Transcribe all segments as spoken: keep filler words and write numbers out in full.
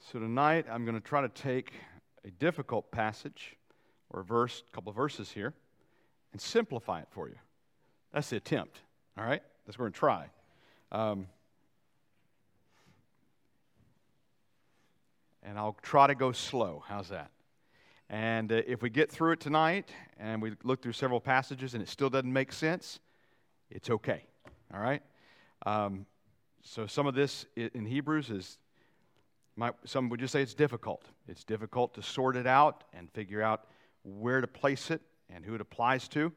So tonight I'm going to try to take a difficult passage or a verse, a couple of verses here, and simplify it for you. That's the attempt, all right? That's what we're going to try. Um, and I'll try to go slow. How's that? And uh, if we get through it tonight and we look through several passages and it still doesn't make sense, it's okay, all right? Um, so some of this in Hebrews is, might, some would just say it's difficult. It's difficult to sort it out and figure out where to place it and who it applies to.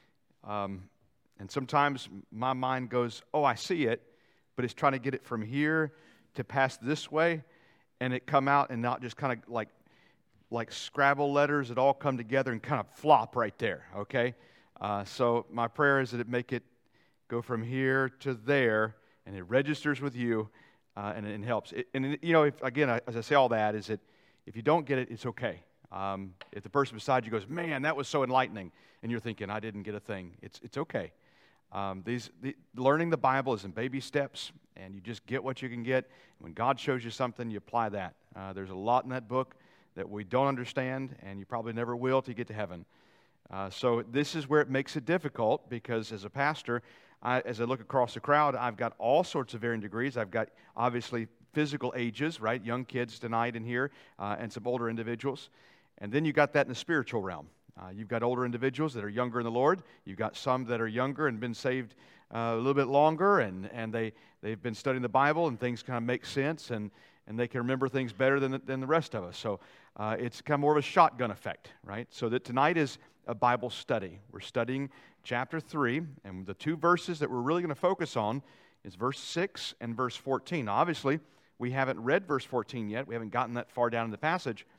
Um, and sometimes my mind goes, oh, I see it, but it's trying to get it from here to pass this way, and it come out and not just kind of like like Scrabble letters that all come together and kind of flop right there, okay? Uh, so my prayer is that it make it go from here to there, and it registers with you, uh, and it helps. It, and, you know, if, again, as I say all that, is that if you don't get it, it's okay. Um, if the person beside you goes, man, that was so enlightening, and you're thinking, I didn't get a thing, it's it's okay. Um, these the, learning the Bible is in baby steps, and you just get what you can get. When God shows you something, you apply that. Uh, there's a lot in that book that we don't understand, and you probably never will till you get to heaven. Uh, so this is where it makes it difficult, because as a pastor, I, as I look across the crowd, I've got all sorts of varying degrees. I've got, obviously, physical ages, right? Young kids tonight in here, uh, and some older individuals. And then you got that in the spiritual realm. Uh, you've got older individuals that are younger in the Lord. You've got some that are younger and been saved uh, a little bit longer, and, and they, they've been studying the Bible, and things kind of make sense, and, and they can remember things better than the, than the rest of us. So uh, it's kind of more of a shotgun effect, right? So that tonight is a Bible study. We're studying chapter three, and the two verses that we're really going to focus on is verse six and verse fourteen. Now, obviously, we haven't read verse fourteen yet. We haven't gotten that far down in the passage.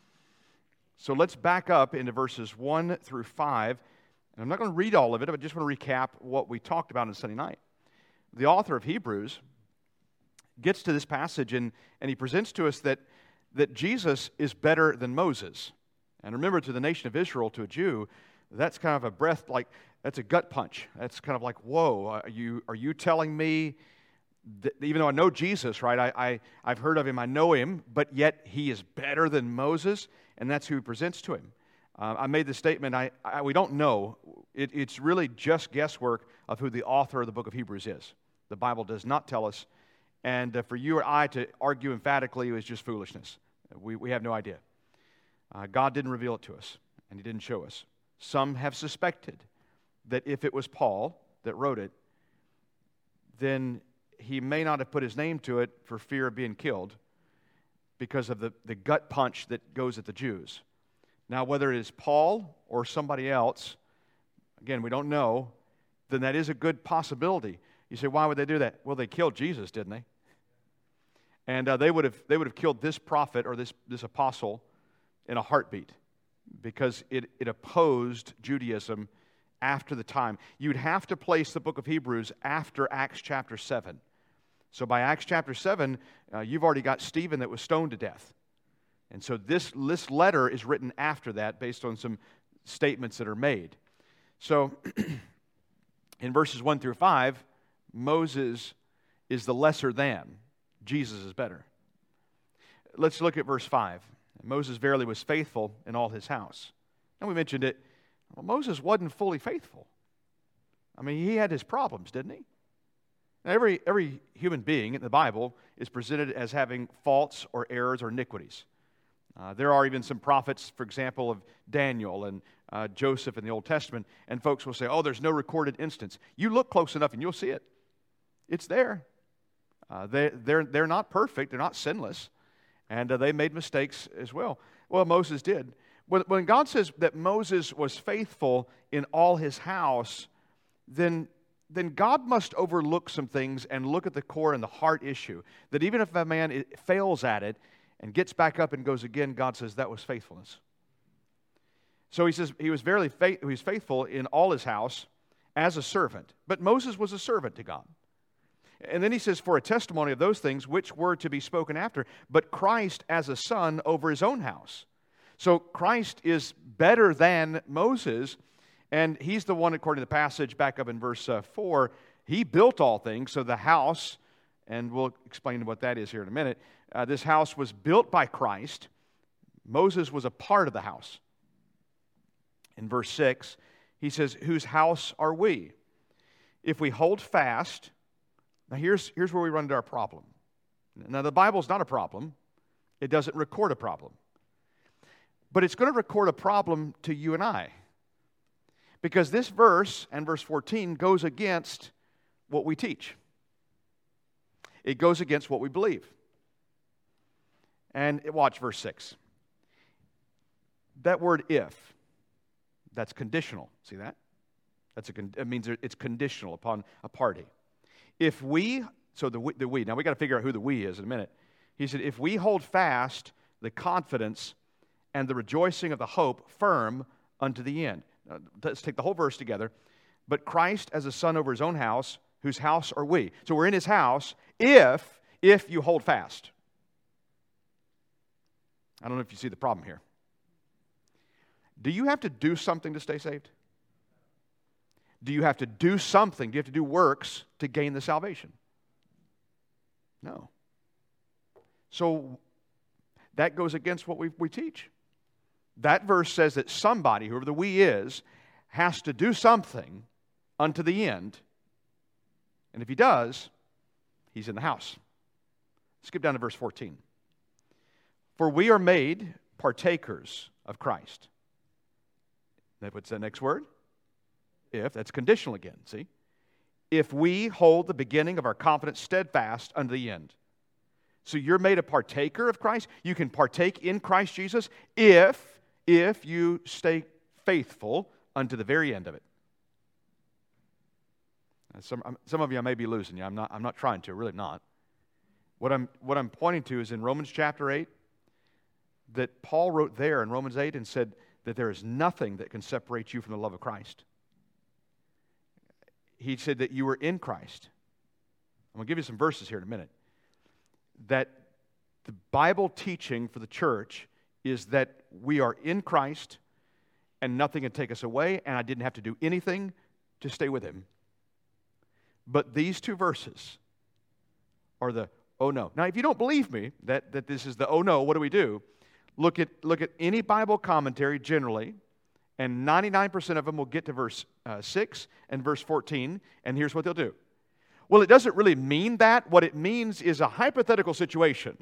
So let's back up into verses one through five. And I'm not going to read all of it, but I just want to recap what we talked about on Sunday night. The author of Hebrews gets to this passage, and, and he presents to us that, that Jesus is better than Moses. And remember, to the nation of Israel, to a Jew, that's kind of a breath, like, that's a gut punch. That's kind of like, whoa, are you, are you telling me that, even though I know Jesus, right, I, I, I've heard of him, I know him, but yet he is better than Moses? And that's who he presents to him. Uh, I made the statement, I, I, we don't know. It, it's really just guesswork of who the author of the book of Hebrews is. The Bible does not tell us. And uh, for you or I to argue emphatically is just foolishness. We, we have no idea. Uh, God didn't reveal it to us, and he didn't show us. Some have suspected that if it was Paul that wrote it, then he may not have put his name to it for fear of being killed, because of the, the gut punch that goes at the Jews. Now, whether it is Paul or somebody else, again, we don't know, then that is a good possibility. You say, why would they do that? Well, they killed Jesus, didn't they? And uh, they would have they would have killed this prophet or this, this apostle in a heartbeat, because it, it opposed Judaism after the time. You'd have to place the book of Hebrews after Acts chapter seven. So by Acts chapter seven, uh, you've already got Stephen that was stoned to death. And so this, this letter is written after that based on some statements that are made. So in verses one through five, Moses is the lesser than. Jesus is better. Let's look at verse five. Moses verily was faithful in all his house. And we mentioned it. Well, Moses wasn't fully faithful. I mean, he had his problems, didn't he? Every, every human being in the Bible is presented as having faults or errors or iniquities. Uh, there are even some prophets, for example, of Daniel and uh, Joseph in the Old Testament, and folks will say, oh, there's no recorded instance. You look close enough and you'll see it. It's there. Uh, they, they're, they're not perfect. They're not sinless. And uh, they made mistakes as well. Well, Moses did. When, when God says that Moses was faithful in all his house, then then God must overlook some things and look at the core and the heart issue. That even if a man fails at it and gets back up and goes again, God says that was faithfulness. So he says he was verily faith, he was faithful in all his house as a servant. But Moses was a servant to God. And then he says, for a testimony of those things which were to be spoken after, but Christ as a son over his own house. So Christ is better than Moses. And he's the one, according to the passage back up in verse uh, four, he built all things, so the house and we'll explain what that is here in a minute. Uh, this house was built by Christ. Moses was a part of the house. In verse six, he says, whose house are we? If we hold fast, now here's, here's where we run into our problem. Now the Bible's not a problem. It doesn't record a problem. But it's going to record a problem to you and I. Because this verse and verse fourteen goes against what we teach. It goes against what we believe. And watch verse six. That word if, that's conditional. See that? That's a, it means it's conditional upon a party. If we, so the we, the we, now we got to figure out who the we is in a minute. He said, if we hold fast the confidence and the rejoicing of the hope firm unto the end. Now, let's take the whole verse together. But Christ as a son over his own house, whose house are we? So we're in his house if, if you hold fast. I don't know if you see the problem here. Do you have to do something to stay saved? Do you have to do something? Do you have to do works to gain the salvation? No. So that goes against what we, we teach. That verse says that somebody, whoever the we is, has to do something unto the end. And if he does, he's in the house. Skip down to verse fourteen. For we are made partakers of Christ. What's the next word? If. That's conditional again, see? If we hold the beginning of our confidence steadfast unto the end. So you're made a partaker of Christ. You can partake in Christ Jesus if, if you stay faithful unto the very end of it. Some, some of you I may be losing you. I'm not, I'm not trying to, really not. What I'm, what I'm pointing to is in Romans chapter eight, that Paul wrote there in Romans eight and said that there is nothing that can separate you from the love of Christ. He said that you were in Christ. I'm going to give you some verses here in a minute. That the Bible teaching for the church is that we are in Christ and nothing can take us away, and I didn't have to do anything to stay with Him. But these two verses are the oh no. Now, if you don't believe me that, that this is the oh no, what do we do? Look at, look at any Bible commentary generally, and ninety-nine percent of them will get to verse uh, six and verse fourteen, and here's what they'll do. Well, it doesn't really mean that. What it means is a hypothetical situation.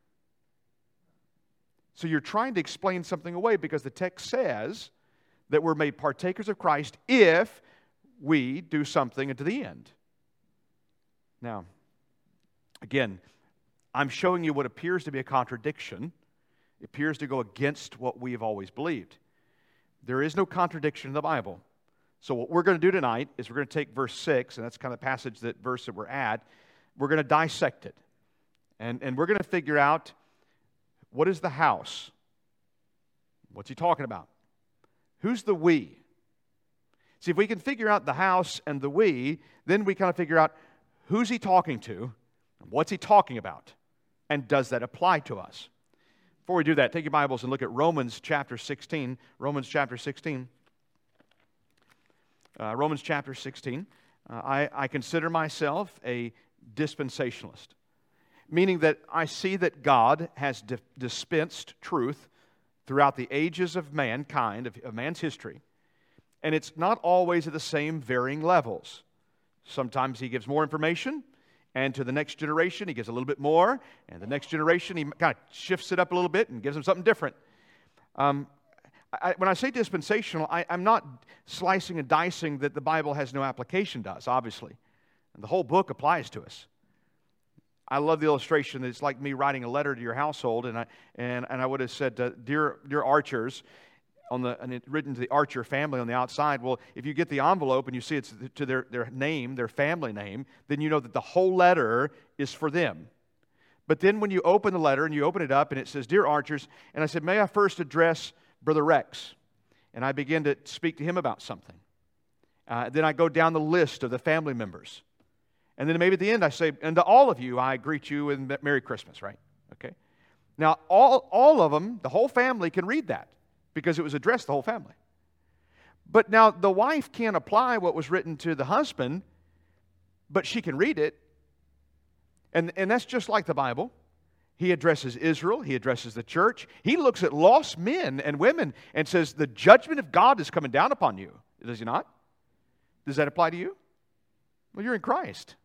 So you're trying to explain something away because the text says that we're made partakers of Christ if we do something unto the end. Now, again, I'm showing you what appears to be a contradiction. It appears to go against what we have always believed. There is no contradiction in the Bible. So what we're going to do tonight is we're going to take verse six, and that's kind of the passage, that verse that we're at. We're going to dissect it. And, and we're going to figure out, what is the house? What's he talking about? Who's the we? See, if we can figure out the house and the we, then we kind of figure out who's he talking to, what's he talking about, and does that apply to us? Before we do that, take your Bibles and look at Romans chapter sixteen. Romans chapter sixteen. Uh, Romans chapter sixteen. Uh, I, I consider myself a dispensationalist, meaning that I see that God has di- dispensed truth throughout the ages of mankind, of, of man's history, and it's not always at the same varying levels. Sometimes He gives more information, and to the next generation, He gives a little bit more. And the next generation, He kind of shifts it up a little bit and gives them something different. Um, I, when I say dispensational, I, I'm not slicing and dicing that the Bible has no application to us, obviously. And the whole book applies to us. I love the illustration that it's like me writing a letter to your household, and I and, and I would have said, uh, dear, dear Archers, on the and it written to the Archer family on the outside. Well, if you get the envelope and you see it's to their, their name, their family name, then you know that the whole letter is for them. But then when you open the letter and you open it up and it says, Dear Archers, and I said, may I first address Brother Rex? And I begin to speak to him about something. Uh, then I go down the list of the family members. And then maybe at the end I say, and to all of you, I greet you with Merry Christmas, right? Okay. Now, all, all of them, the whole family can read that, because it was addressed to the whole family. But now the wife can't apply what was written to the husband, but she can read it. And, and that's just like the Bible. He addresses Israel. He addresses the church. He looks at lost men and women and says, the judgment of God is coming down upon you. Does he not? Does that apply to you? Well, you're in Christ.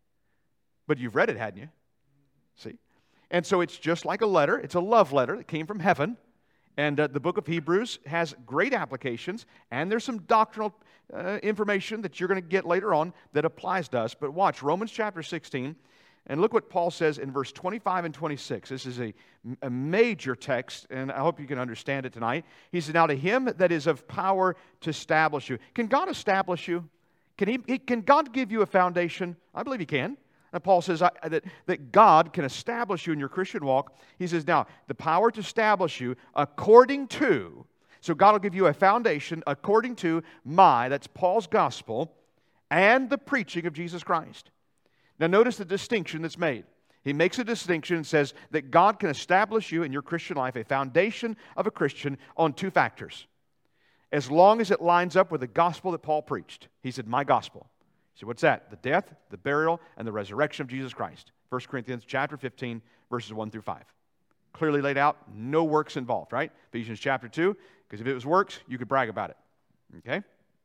But you've read it, hadn't you? See? And so it's just like a letter. It's a love letter that came from heaven. And uh, the book of Hebrews has great applications. And there's some doctrinal uh, information that you're going to get later on that applies to us. But watch, Romans chapter sixteen. And look what Paul says in verse twenty-five and twenty-six. This is a, a major text, and I hope you can understand it tonight. He says, now to him that is of power to establish you. Can God establish you? Can, he, can God give you a foundation? I believe He can. And Paul says I, that, that God can establish you in your Christian walk. He says, now, the power to establish you according to, so God will give you a foundation according to my, that's Paul's gospel, and the preaching of Jesus Christ. Now notice the distinction that's made. He makes a distinction and says that God can establish you in your Christian life, a foundation of a Christian, on two factors. As long as it lines up with the gospel that Paul preached. He said, my gospel. He said, what's that? The death, the burial, and the resurrection of Jesus Christ. First Corinthians chapter fifteen, verses one through five. Clearly laid out, no works involved, right? Ephesians chapter two, because if it was works, you could brag about it. Okay?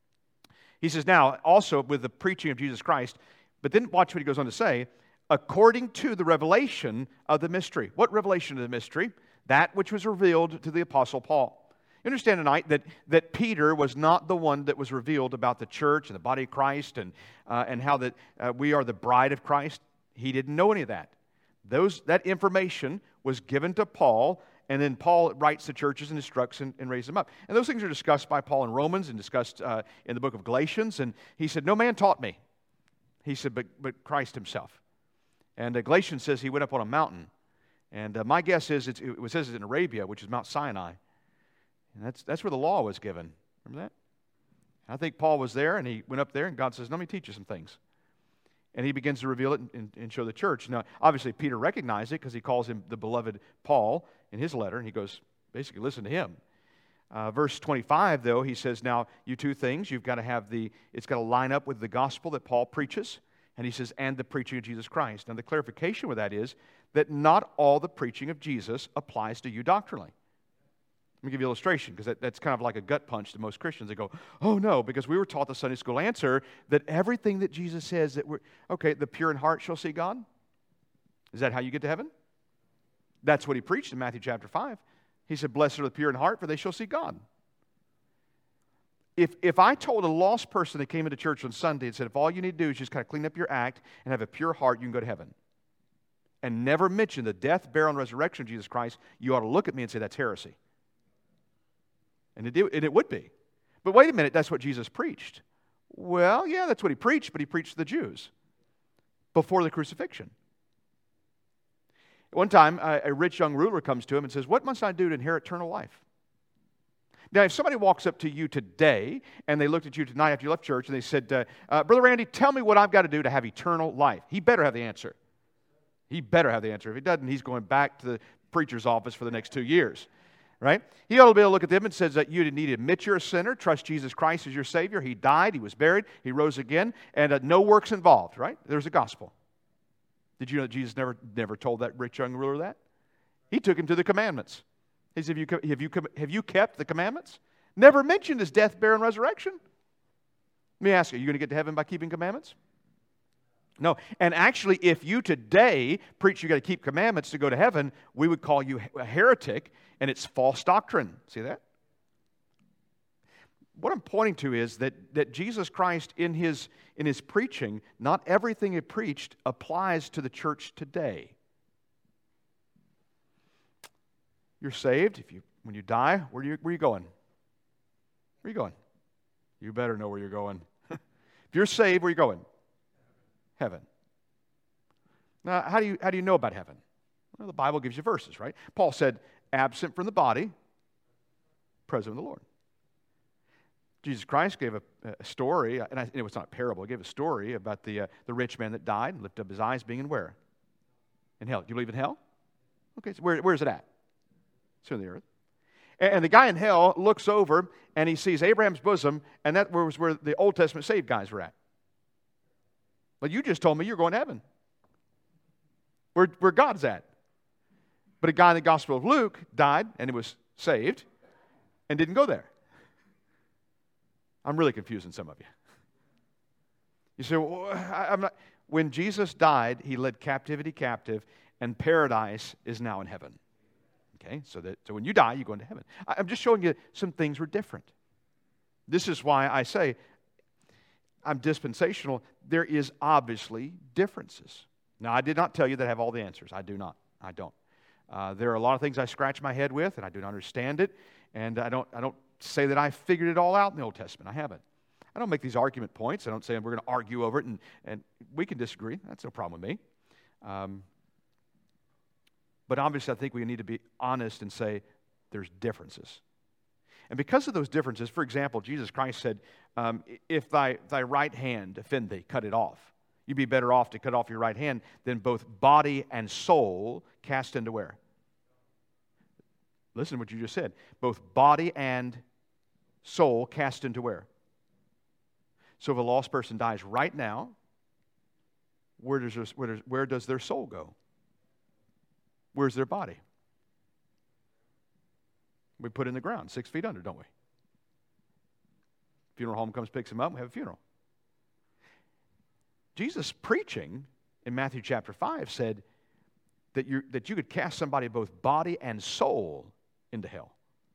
He says, now, also with the preaching of Jesus Christ, but then watch what he goes on to say, according to the revelation of the mystery. What revelation of the mystery? That which was revealed to the Apostle Paul. You understand tonight that, that Peter was not the one that was revealed about the church and the body of Christ and, uh, and how that uh, we are the bride of Christ. He didn't know any of that. Those, that information was given to Paul, and then Paul writes the churches and instructs and, and raises them up. And those things are discussed by Paul in Romans and discussed uh, in the book of Galatians. And he said, no man taught me. He said, but, but Christ himself. And uh, Galatians says he went up on a mountain. And uh, my guess is it's, it says it's in Arabia, which is Mount Sinai. And that's, that's where the law was given. Remember that? I think Paul was there, and he went up there, and God says, let me teach you some things. And he begins to reveal it and, and, and show the church. Now, obviously, Peter recognized it because he calls him the beloved Paul in his letter, and he goes, basically, listen to him. Uh, verse twenty-five, though, he says, now, you two things, you've got to have the, it's got to line up with the gospel that Paul preaches. And he says, and the preaching of Jesus Christ. Now, the clarification with that is that not all the preaching of Jesus applies to you doctrinally. Let me give you an illustration, because that, that's kind of like a gut punch to most Christians. They go, oh, no, because we were taught the Sunday school answer that everything that Jesus says that we're, okay, the pure in heart shall see God. Is that how you get to heaven? That's what he preached in Matthew chapter five. He said, blessed are the pure in heart, for they shall see God. If, if I told a lost person that came into church on Sunday and said, if all you need to do is just kind of clean up your act and have a pure heart, you can go to heaven, and never mention the death, burial, and resurrection of Jesus Christ, you ought to look at me and say, that's heresy. And it, and it would be. But wait a minute, that's what Jesus preached. Well, yeah, that's what he preached, but he preached to the Jews before the crucifixion. One time, a, a rich young ruler comes to him and says, what must I do to inherit eternal life? Now, if somebody walks up to you today, and they looked at you tonight after you left church, and they said, uh, uh, Brother Randy, tell me what I've got to do to have eternal life. He better have the answer. He better have the answer. If he doesn't, he's going back to the preacher's office for the next two years. Right? He ought to be able to look at them and says that you need to admit you're a sinner, trust Jesus Christ as your Savior. He died, He was buried, He rose again, and uh, no works involved, right? There's a gospel. Did you know that Jesus never, never told that rich young ruler that? He took him to the commandments. He said, have you, have you, have you kept the commandments? Never mentioned his death, burial, and resurrection. Let me ask you, are you going to get to heaven by keeping commandments? No. And actually, if you today preach you got to keep commandments to go to heaven, we would call you a heretic, and it's false doctrine. See that? What I'm pointing to is that, that Jesus Christ, in his, in his preaching, not everything he preached applies to the church today. You're saved. If you, when you die, where are you, where are you going? Where are you going? You better know where you're going. If you're saved, where are you going? Heaven. Now, how do you, how do you know about heaven? Well, the Bible gives you verses, right? Paul said, absent from the body, present with the Lord. Jesus Christ gave a, a story, and I, it was not a parable, he gave a story about the, uh, the rich man that died and lifted up his eyes being in where? In hell. Do you believe in hell? Okay, so where, where is it at? It's in the earth. And, and the guy in hell looks over and he sees Abraham's bosom, and that was where the Old Testament saved guys were at. Well, you just told me you're going to heaven. where, where God's at. But a guy in the Gospel of Luke died and he was saved and didn't go there. I'm really confusing some of you. You say, well, I, I'm not. When Jesus died, he led captivity captive, and paradise is now in heaven. Okay, so that so when you die, you go into heaven. I, I'm just showing you some things were different. This is why I say I'm dispensational. There is obviously differences. Now, I did not tell you that I have all the answers. I do not. I don't. Uh, there are a lot of things I scratch my head with, and I do not understand it. And I don't. I don't say that I figured it all out in the Old Testament. I haven't. I don't make these argument points. I don't say we're going to argue over it, and, and we can disagree. That's no problem with me. Um, but obviously, I think we need to be honest and say there's differences. And because of those differences, for example, Jesus Christ said, um, if thy, thy right hand offend thee, cut it off. You'd be better off to cut off your right hand than both body and soul cast into where? Listen to what you just said. Both body and soul cast into where? So if a lost person dies right now, where does their, where does, where does their soul go? Where's their body? We put it in the ground, six feet under, don't we? Funeral home comes, picks them up, we have a funeral. Jesus preaching in Matthew chapter five said that you, that you could cast somebody both body and soul into hell.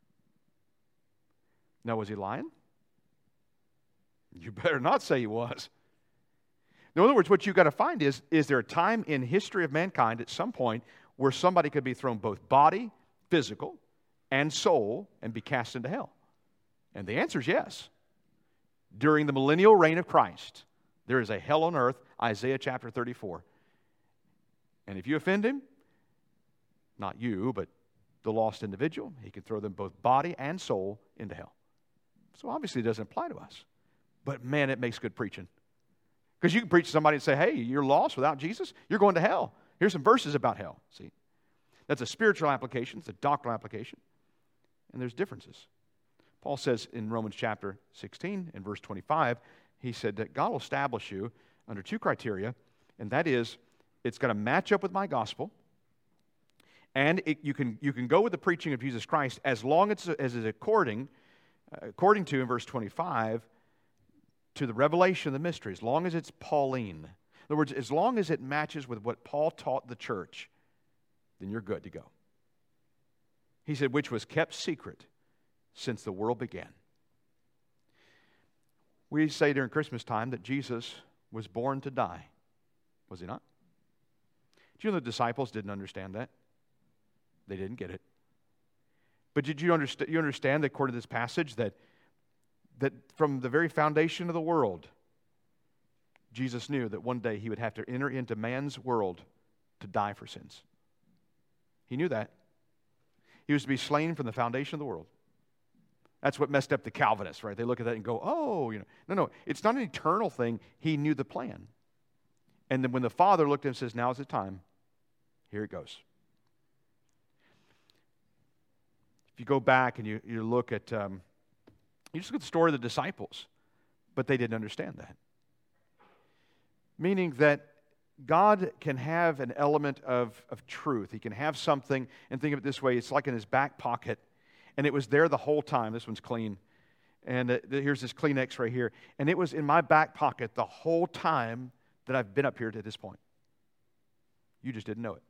Now, was he lying? You better not say he was. In other words, what you've got to find is, is there a time in history of mankind at some point where somebody could be thrown both body, physical, and soul and be cast into hell? And the answer is yes. During the millennial reign of Christ, there is a hell on earth, Isaiah chapter thirty-four. And if you offend him, not you, but the lost individual, he can throw them both body and soul into hell. So obviously it doesn't apply to us. But man, it makes good preaching. Because you can preach to somebody and say, hey, you're lost without Jesus, you're going to hell. Here's some verses about hell. See, that's a spiritual application, it's a doctrinal application, and there's differences. Paul says in Romans chapter sixteen, in verse twenty-five, he said that God will establish you under two criteria, and that is, it's going to match up with my gospel, and it, you can you can go with the preaching of Jesus Christ as long as, as is according, uh, according to, in verse twenty-five, to the revelation of the mystery, as long as it's Pauline. In other words, as long as it matches with what Paul taught the church, then you're good to go. He said, which was kept secret since the world began. We say during Christmas time that Jesus was born to die. Was he not? Do you know the disciples didn't understand that? They didn't get it. But did you understand, you understand that according to this passage that that from the very foundation of the world, Jesus knew that one day he would have to enter into man's world to die for sins. He knew that. He was to be slain from the foundation of the world. That's what messed up the Calvinists, right? They look at that and go, oh, you know. No, no, it's not an eternal thing. He knew the plan. And then when the Father looked at him and says, now is the time, here it goes. If you go back and you, you look at... Um, You just look at the story of the disciples, but they didn't understand that. Meaning that God can have an element of, of truth. He can have something, and think of it this way, it's like in his back pocket, and it was there the whole time. This one's clean. And uh, here's this Kleenex right here. And it was in my back pocket the whole time that I've been up here to this point. You just didn't know it.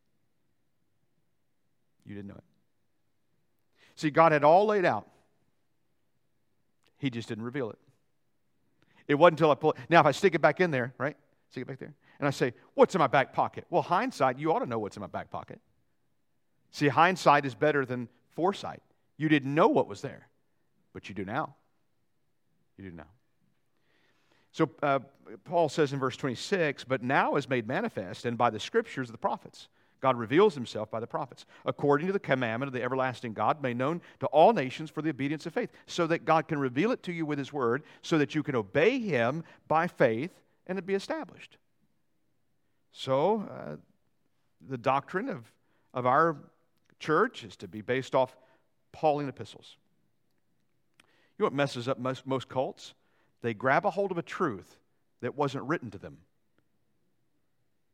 You didn't know it. See, God had all laid out. He just didn't reveal it. It wasn't until I pull it. Now, if I stick it back in there, right? Stick it back there. And I say, what's in my back pocket? Well, hindsight, you ought to know what's in my back pocket. See, hindsight is better than foresight. You didn't know what was there, but you do now. You do now. So uh, Paul says in verse twenty-six, but now is made manifest, and by the scriptures of the prophets. God reveals himself by the prophets, according to the commandment of the everlasting God, made known to all nations for the obedience of faith, so that God can reveal it to you with his word, so that you can obey him by faith and it be established. So, uh, the doctrine of, of our church is to be based off Pauline epistles. You know what messes up most, most cults? They grab a hold of a truth that wasn't written to them.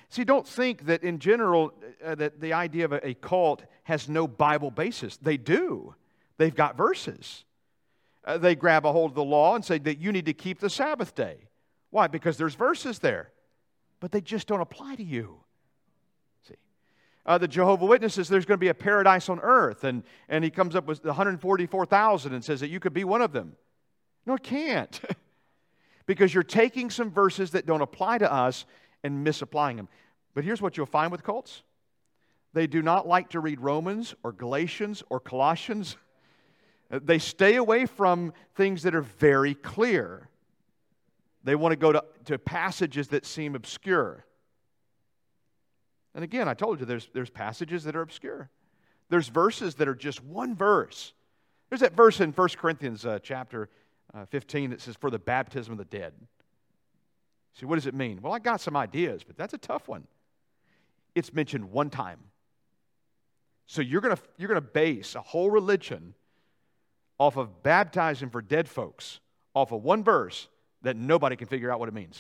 See, don't think that in general uh, that the idea of a, a cult has no Bible basis. They do. They've got verses. Uh, they grab a hold of the law and say that you need to keep the Sabbath day. Why? Because there's verses there. But they just don't apply to you. See, uh, the Jehovah's Witnesses, there's going to be a paradise on earth, and, and he comes up with one hundred forty-four thousand and says that you could be one of them. No, it can't. Because you're taking some verses that don't apply to us and misapplying them. But here's what you'll find with cults. They do not like to read Romans or Galatians or Colossians. They stay away from things that are very clear. They want to go to, to passages that seem obscure. And again, I told you, there's, there's passages that are obscure. There's verses that are just one verse. There's that verse in First Corinthians uh, chapter uh, fifteen that says, for the baptism of the dead. See, what does it mean? Well, I got some ideas, but that's a tough one. It's mentioned one time. So you're going to you're going to base a whole religion off of baptizing for dead folks, off of one verse that nobody can figure out what it means.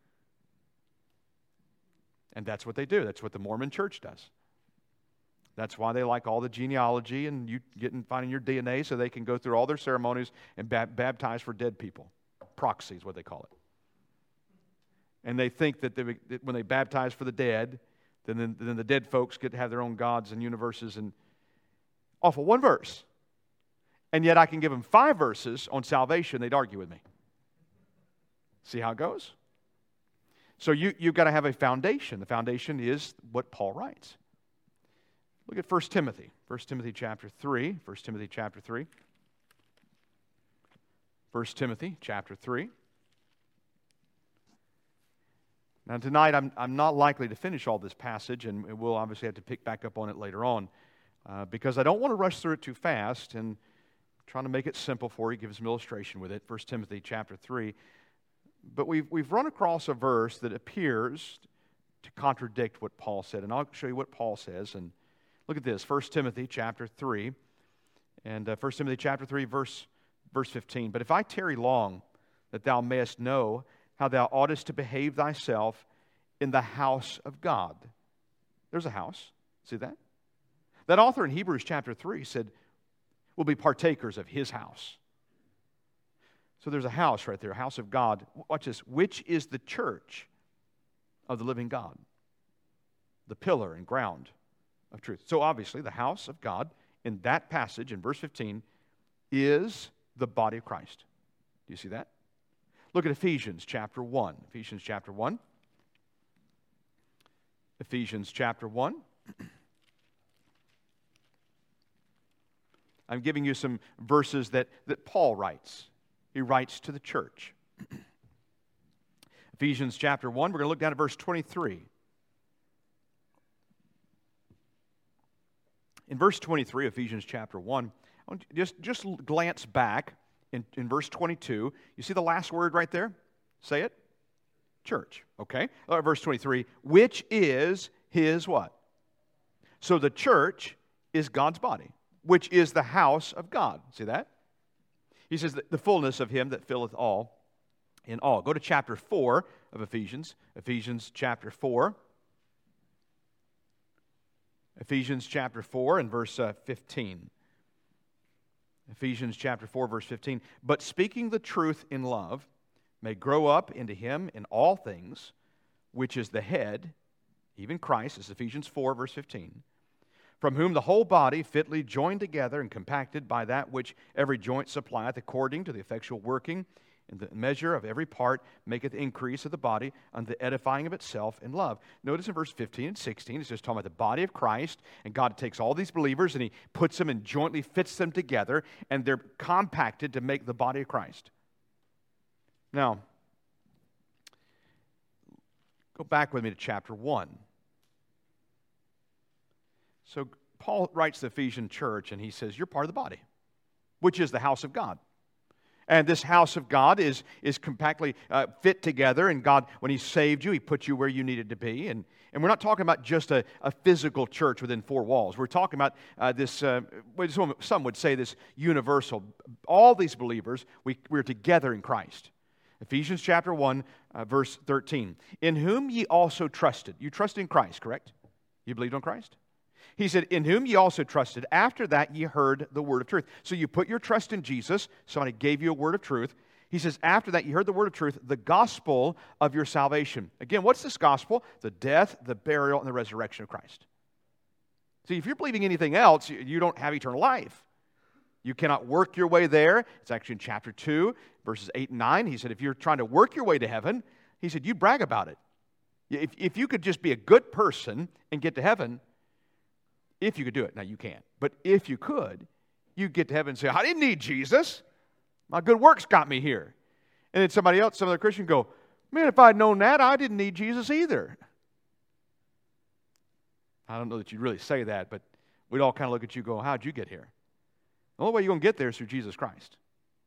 And that's what they do. That's what the Mormon church does. That's why they like all the genealogy and you getting finding your D N A so they can go through all their ceremonies and ba- baptize for dead people. Proxy is what they call it. And they think that, they, that when they baptize for the dead, then, then the dead folks get to have their own gods and universes and off of one verse. And yet I can give them five verses on salvation, they'd argue with me. See how it goes? So you, you've got to have a foundation. The foundation is what Paul writes. Look at First Timothy. First Timothy chapter three. First Timothy chapter three. First Timothy chapter three. Now tonight I'm, I'm not likely to finish all this passage, and we'll obviously have to pick back up on it later on, uh, because I don't want to rush through it too fast, and I'm trying to make it simple for you, give some illustration with it. First Timothy chapter three. But we've, we've run across a verse that appears to contradict what Paul said, and I'll show you what Paul says. And look at this, First Timothy chapter three, and uh, First Timothy chapter three, verse, verse fifteen. But if I tarry long, that thou mayest know how thou oughtest to behave thyself in the house of God. There's a house. See that? That author in Hebrews chapter three said, we'll be partakers of his house. So there's a house right there, a house of God. Watch this. Which is the church of the living God, the pillar and ground of truth. So obviously the house of God in that passage in verse fifteen is the body of Christ. Do you see that? Look at Ephesians chapter one. Ephesians chapter one. Ephesians chapter one. I'm giving you some verses that, that Paul writes. He writes to the church. Ephesians chapter one, we're going to look down at verse twenty-three. In verse twenty-three, Ephesians chapter one, I want you to just, just glance back in, in verse twenty-two. You see the last word right there? Say it. Church. Okay. Uh, verse twenty-three, which is his what? So the church is God's body, which is the house of God. See that? He says that the fullness of him that filleth all in all. Go to chapter four of Ephesians. Ephesians chapter four. Ephesians chapter four and verse uh, fifteen. Ephesians chapter four, verse fifteen. But speaking the truth in love may grow up into him in all things, which is the head, even Christ. This is Ephesians four, verse fifteen. From whom the whole body fitly joined together and compacted by that which every joint supplieth, according to the effectual working in the measure of every part, maketh increase of the body unto the edifying of itself in love. Notice in verse fifteen and sixteen, it's just talking about the body of Christ, and God takes all these believers and he puts them and jointly fits them together, and they're compacted to make the body of Christ. Now, go back with me to chapter one. So Paul writes to the Ephesian church and he says, you're part of the body, which is the house of God. And this house of God is, is compactly uh, fit together, and God, when he saved you, he put you where you needed to be. And, and we're not talking about just a, a physical church within four walls. We're talking about uh, this, uh, some would say this universal. All these believers, we, we're together in Christ. Ephesians chapter one, uh, verse thirteen. In whom ye also trusted. You trust in Christ, correct? You believed on Christ? He said, in whom ye also trusted. After that ye heard the word of truth. So you put your trust in Jesus. Somebody gave you a word of truth. He says, after that you heard the word of truth, the gospel of your salvation. Again, what's this gospel? The death, the burial, and the resurrection of Christ. See, if you're believing anything else, you don't have eternal life. You cannot work your way there. It's actually in chapter two, verses eight and nine. He said, if you're trying to work your way to heaven, he said, you brag about it. If, if you could just be a good person and get to heaven, if you could do it. Now, you can't. But if you could, you'd get to heaven and say, I didn't need Jesus. My good works got me here. And then somebody else, some other Christian go, man, if I'd known that, I didn't need Jesus either. I don't know that you'd really say that, but we'd all kind of look at you and go, how'd you get here? The only way you're going to get there is through Jesus Christ.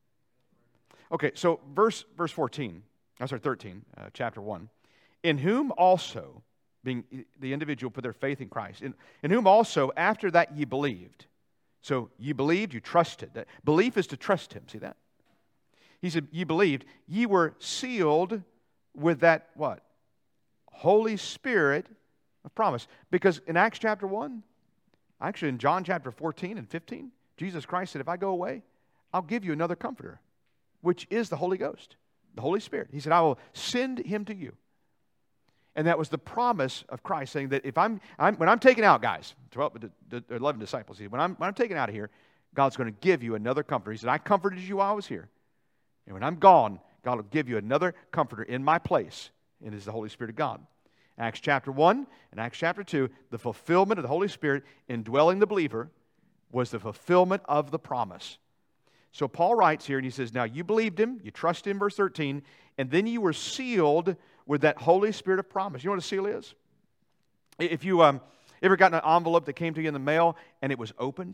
Okay, so verse verse fourteen, I'm sorry, thirteen, uh, chapter one. In whom also, being the individual put their faith in Christ, in, in whom also after that ye believed. So ye believed, you trusted. That belief is to trust Him, see that? He said, ye believed, ye were sealed with that, what? Holy Spirit of promise. Because in Acts chapter one, actually in John chapter fourteen and fifteen, Jesus Christ said, if I go away, I'll give you another comforter, which is the Holy Ghost, the Holy Spirit. He said, I will send Him to you. And that was the promise of Christ, saying that if I'm, I'm when I'm taken out, guys, twelve, eleven disciples, he said, when I'm, when I'm taken out of here, God's going to give you another comforter. He said, I comforted you while I was here. And when I'm gone, God will give you another comforter in my place. And it is the Holy Spirit of God. Acts chapter one and Acts chapter two, the fulfillment of the Holy Spirit indwelling the believer was the fulfillment of the promise. So Paul writes here, and he says, now you believed Him, you trusted Him, verse thirteen, and then you were sealed with that Holy Spirit of promise. You know what a seal is? If you um, ever gotten an envelope that came to you in the mail, and it was opened,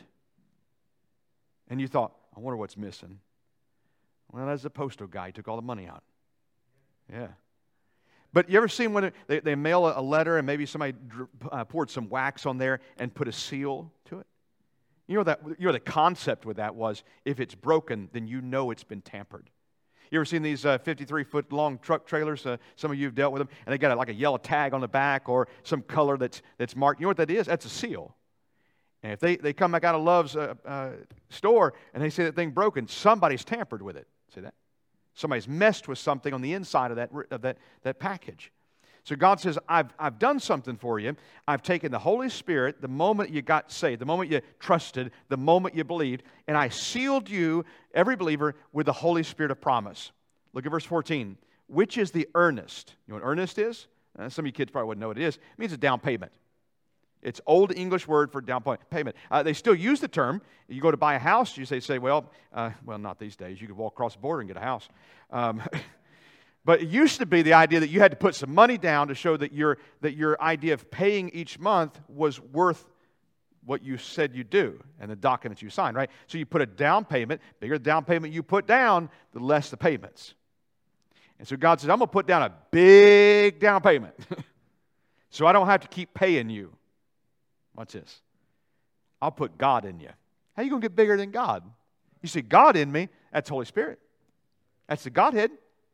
and you thought, I wonder what's missing. Well, that's the postal guy. He took all the money out. Yeah. But you ever seen when they, they mail a letter and maybe somebody uh, poured some wax on there and put a seal to it? You know that you know the concept with that was if it's broken, then you know it's been tampered. You ever seen these uh, fifty-three foot long truck trailers? Uh, some of you have dealt with them, and they got a, like a yellow tag on the back or some color that's that's marked. You know what that is? That's a seal. And if they, they come back out of Love's uh, uh, store and they say that thing broken, somebody's tampered with it. See that? Somebody's messed with something on the inside of that of that that package. So God says, I've, I've done something for you. I've taken the Holy Spirit, the moment you got saved, the moment you trusted, the moment you believed, and I sealed you, every believer, with the Holy Spirit of promise. Look at verse fourteen. Which is the earnest? You know what earnest is? Uh, some of you kids probably wouldn't know what it is. It means a down payment. It's old English word for down payment. Uh, they still use the term. You go to buy a house, you say, say well, uh, well, not these days. You could walk across the border and get a house. Um, But it used to be the idea that you had to put some money down to show that your, that your idea of paying each month was worth what you said you do and the documents you signed, right? So you put a down payment. Bigger the down payment you put down, the less the payments. And so God says, I'm going to put down a big down payment so I don't have to keep paying you. Watch this. I'll put God in you. How are you going to get bigger than God? You see, God in me, that's Holy Spirit. That's the Godhead.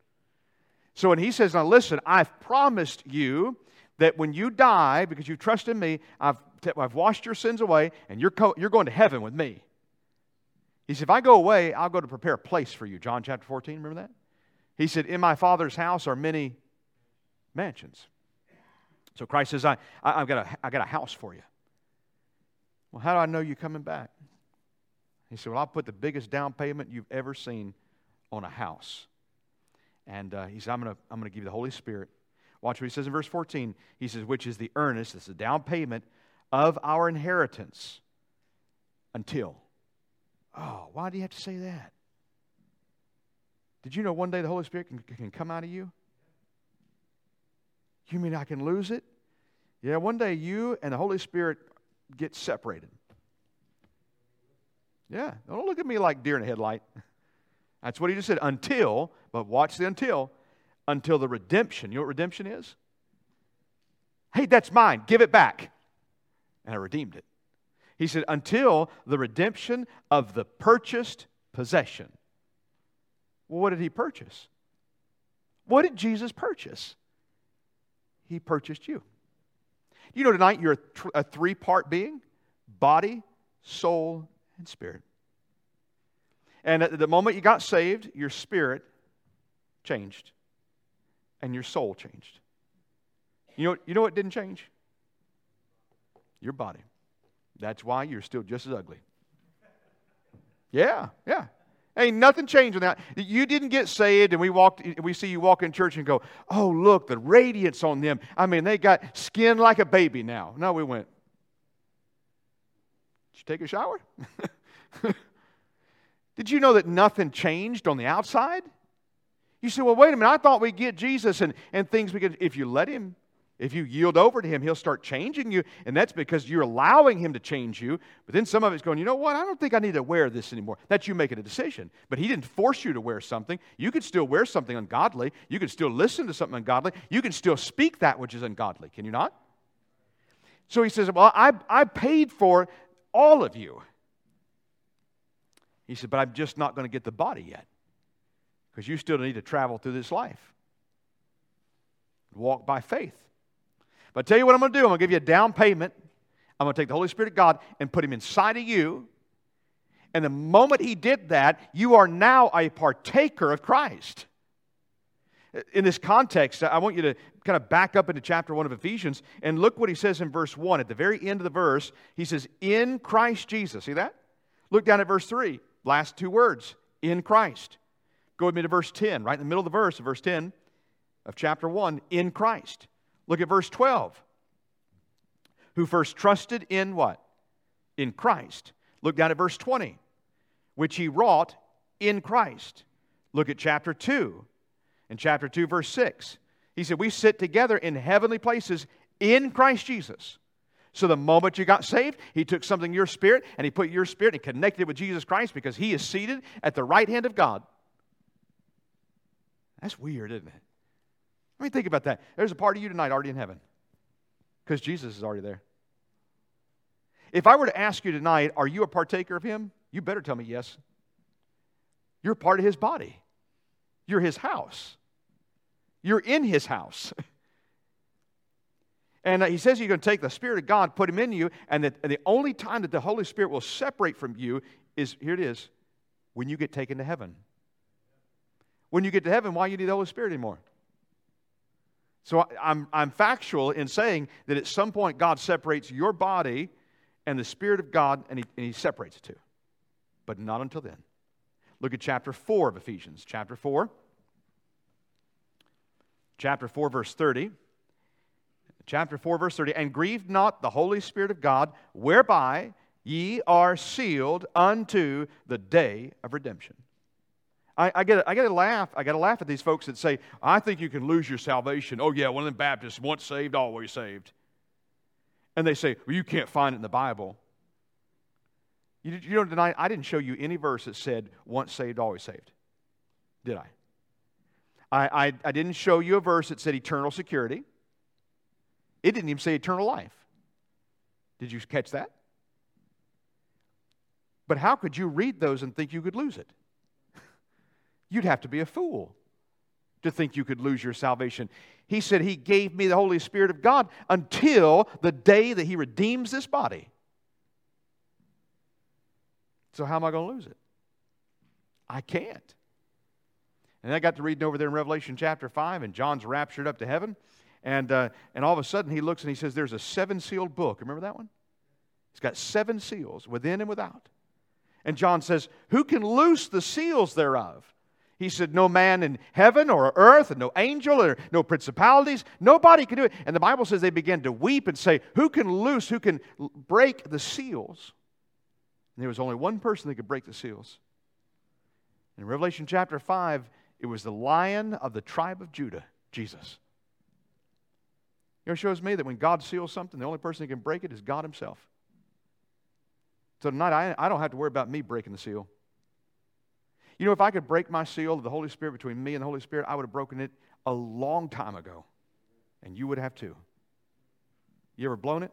So when He says, now listen, I've promised you that when you die, because you trust in me, I've, t- I've washed your sins away, and you're, co- you're going to heaven with me. He said, if I go away, I'll go to prepare a place for you. John chapter fourteen, remember that? He said, in my Father's house are many mansions. So Christ says, I, I, I've got a, I got a house for you. Well, how do I know you're coming back? He said, well, I'll put the biggest down payment you've ever seen on a house. And uh, he said, I'm going to I'm going to give you the Holy Spirit. Watch what he says in verse fourteen. He says, which is the earnest, it's the down payment of our inheritance until. Oh, why do you have to say that? Did you know one day the Holy Spirit can, can come out of you? You mean I can lose it? Yeah, one day you and the Holy Spirit get separated. Yeah, don't look at me like deer in a headlight. That's what he just said, until, but watch the until, until the redemption. You know what redemption is? Hey, that's mine. Give it back. And I redeemed it. He said, until the redemption of the purchased possession. Well, what did he purchase? What did Jesus purchase? He purchased you. You know tonight you're a, th- a three-part being: body, soul, and spirit. And at the moment you got saved, your spirit changed. And your soul changed. You know, you know what didn't change? Your body. That's why you're still just as ugly. Yeah, yeah. Ain't nothing changed on that. You didn't get saved and we walked. We see you walk in church and go, oh, look, the radiance on them. I mean, they got skin like a baby now. No, we went, did you take a shower? Did you know that nothing changed on the outside? You say, well, wait a minute, I thought we'd get Jesus and, and things we could, if you let Him, if you yield over to Him, He'll start changing you, and that's because you're allowing Him to change you. But then some of it's going, you know what, I don't think I need to wear this anymore. That's you making a decision. But He didn't force you to wear something. You could still wear something ungodly. You could still listen to something ungodly. You can still speak that which is ungodly. Can you not? So He says, well, I, I paid for all of you. He said, but I'm just not going to get the body yet. Because you still need to travel through this life. Walk by faith. But I tell you what I'm going to do. I'm going to give you a down payment. I'm going to take the Holy Spirit of God and put Him inside of you. And the moment He did that, you are now a partaker of Christ. In this context, I want you to kind of back up into chapter one of Ephesians and look what he says in verse one. At the very end of the verse, he says, in Christ Jesus. See that? Look down at verse three. Last two words. In Christ. Go with me to verse ten, right in the middle of the verse, verse ten of chapter one, in Christ. Look at verse twelve. Who first trusted in what? In Christ. Look down at verse twenty. Which He wrought in Christ. Look at chapter two. In chapter two, verse six. He said, we sit together in heavenly places in Christ Jesus. So the moment you got saved, He took something in your spirit and He put your spirit and connected it with Jesus Christ because He is seated at the right hand of God. That's weird, isn't it? I mean, think about that. There's a part of you tonight already in heaven because Jesus is already there. If I were to ask you tonight, are you a partaker of Him? You better tell me yes. You're part of His body. You're His house. You're in His house. And uh, He says you're going to take the Spirit of God, put Him in you, and, that, and the only time that the Holy Spirit will separate from you is, here it is, when you get taken to heaven. When you get to heaven, why do you need the Holy Spirit anymore? So I, I'm, I'm factual in saying that at some point God separates your body and the Spirit of God, and He, and he separates the two. But not until then. Look at chapter four of Ephesians. Chapter four. Chapter four, verse thirty. Chapter four, verse thirty. And grieve not the Holy Spirit of God, whereby ye are sealed unto the day of redemption. I, I get I get a laugh. I get a laugh at these folks that say, I think you can lose your salvation. Oh yeah, one of them Baptists, once saved, always saved. And they say, well, you can't find it in the Bible. You, you know, tonight, I didn't show you any verse that said, once saved, always saved. Did I? I, I, I didn't show you a verse that said eternal security. It didn't even say eternal life. Did you catch that? But how could you read those and think you could lose it? You'd have to be a fool to think you could lose your salvation. He said He gave me the Holy Spirit of God until the day that He redeems this body. So how am I going to lose it? I can't. And I got to reading over there in Revelation chapter five, and John's raptured up to heaven. And, uh, and all of a sudden he looks and he says, there's a seven-sealed book. Remember that one? It's got seven seals, within and without. And John says, who can loose the seals thereof? He said, no man in heaven or earth, and no angel or no principalities. Nobody can do it. And the Bible says they began to weep and say, who can loose, who can break the seals? And there was only one person that could break the seals. In Revelation chapter five, it was the Lion of the tribe of Judah, Jesus. You know, it shows me that when God seals something, the only person who can break it is God Himself. So tonight, I, I don't have to worry about me breaking the seal. You know, if I could break my seal of the Holy Spirit between me and the Holy Spirit, I would have broken it a long time ago. And you would have too. You ever blown it?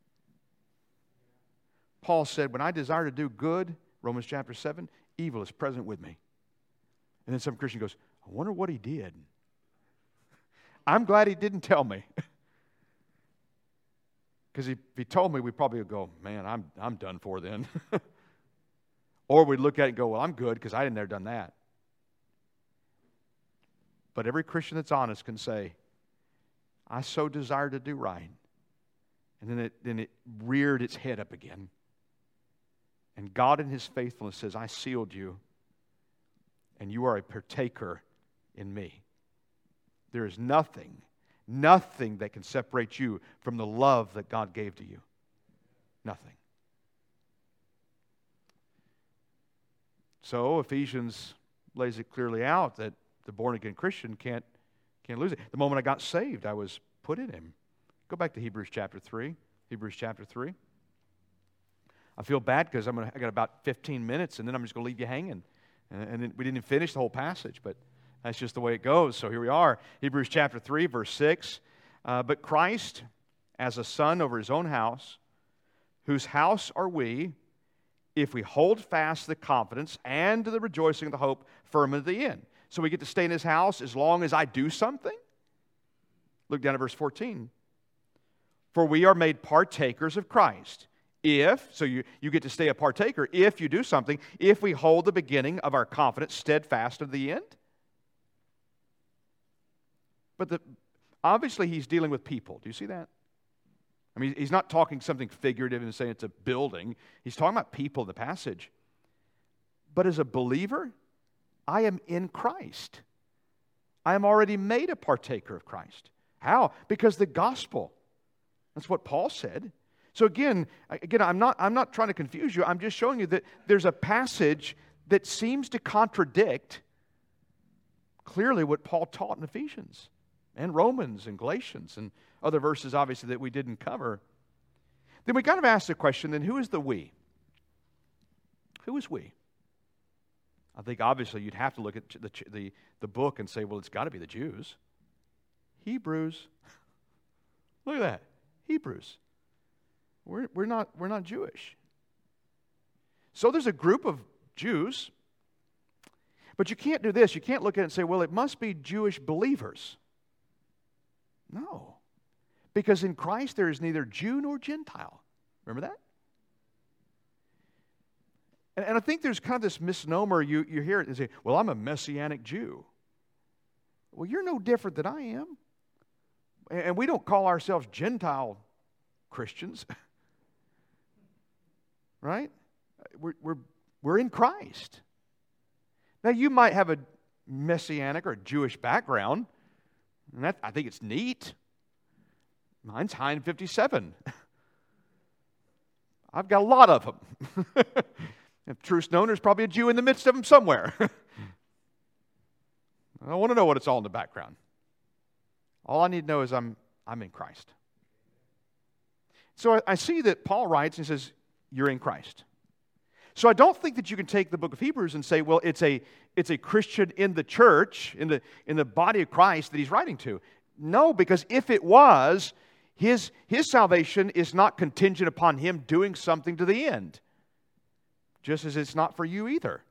Paul said, when I desire to do good, Romans chapter seven, evil is present with me. And then some Christian goes, I wonder what he did. I'm glad he didn't tell me. Because if he told me, we probably would go, man, I'm, I'm done for then. Or we'd look at it and go, well, I'm good because I didn't never done that. But every Christian that's honest can say, I so desire to do right. And then it, then it reared its head up again. And God in His faithfulness says, I sealed you, and you are a partaker in me. There is nothing, nothing that can separate you from the love that God gave to you. Nothing. So Ephesians lays it clearly out that the born-again Christian can't, can't lose it. The moment I got saved, I was put in Him. Go back to Hebrews chapter three. Hebrews chapter three. I feel bad because I'm gonna, I got about fifteen minutes, and then I'm just going to leave you hanging. And, and then we didn't finish the whole passage, but that's just the way it goes. So here we are. Hebrews chapter three, verse six. Uh, but Christ, as a son over His own house, whose house are we, if we hold fast the confidence and the rejoicing of the hope firm to the end. So we get to stay in His house as long as I do something? Look down at verse fourteen. For we are made partakers of Christ. If, so you, you get to stay a partaker if you do something, if we hold the beginning of our confidence steadfast to the end. But the, obviously He's dealing with people. Do you see that? I mean, He's not talking something figurative and saying it's a building. He's talking about people in the passage. But as a believer, I am in Christ. I am already made a partaker of Christ. How? Because the gospel. That's what Paul said. So again, again, I'm not, I'm not trying to confuse you. I'm just showing you that there's a passage that seems to contradict clearly what Paul taught in Ephesians and Romans and Galatians and other verses, obviously, that we didn't cover. Then we kind of ask the question, then who is the we? Who is we? I think obviously you'd have to look at the, the, the book and say, well, it's got to be the Jews. Hebrews. Look at that. Hebrews. We're, we're, not, we're not Jewish. So there's a group of Jews, but you can't do this. You can't look at it and say, well, it must be Jewish believers. No. Because in Christ there is neither Jew nor Gentile. Remember that? And, and I think there's kind of this misnomer. You, you hear it and say, well, I'm a Messianic Jew. Well, you're no different than I am. And we don't call ourselves Gentile Christians. Right? We're, we're, we're in Christ. Now, you might have a Messianic or Jewish background, and that, I think it's neat. Mine's Hein fifty-seven. I've got a lot of them. If truth's known, there's probably a Jew in the midst of them somewhere. I don't want to know what it's all in the background. All I need to know is I'm, I'm in Christ. So I, I see that Paul writes and says, you're in Christ. So I don't think that you can take the book of Hebrews and say, well, it's a, it's a Christian in the church, in the, in the body of Christ that he's writing to. No, because if it was, his, his salvation is not contingent upon him doing something to the end. Just as it's not for you either.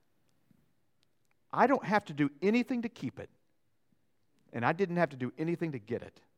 I don't have to do anything to keep it. And I didn't have to do anything to get it.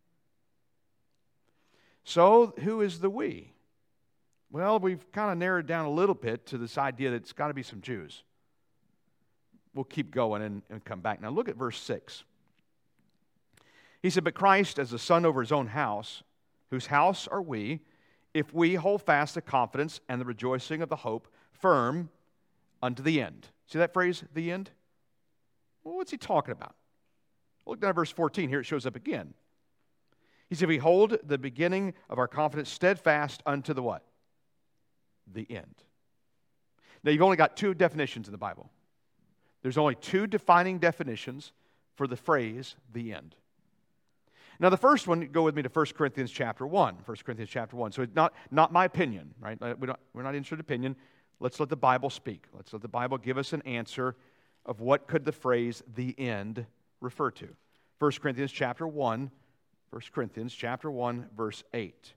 So, who is the we? Well, we've kind of narrowed down a little bit to this idea that it's got to be some Jews. We'll keep going and, and come back. Now, look at verse six. He said, but Christ, as the son over his own house, whose house are we, if we hold fast the confidence and the rejoicing of the hope firm unto the end. See that phrase, the end? Well, what's he talking about? Look down at verse fourteen. Here it shows up again. He said, we hold the beginning of our confidence steadfast unto the what? The end. Now, you've only got two definitions in the Bible. There's only two defining definitions for the phrase, the end. Now, the first one, go with me to First Corinthians chapter one. First Corinthians chapter one. So it's not, not my opinion, right? We don't, we're not interested in opinion. Let's let the Bible speak. Let's let the Bible give us an answer of what could the phrase, the end, refer to. First Corinthians chapter one. First Corinthians chapter one, verse eight.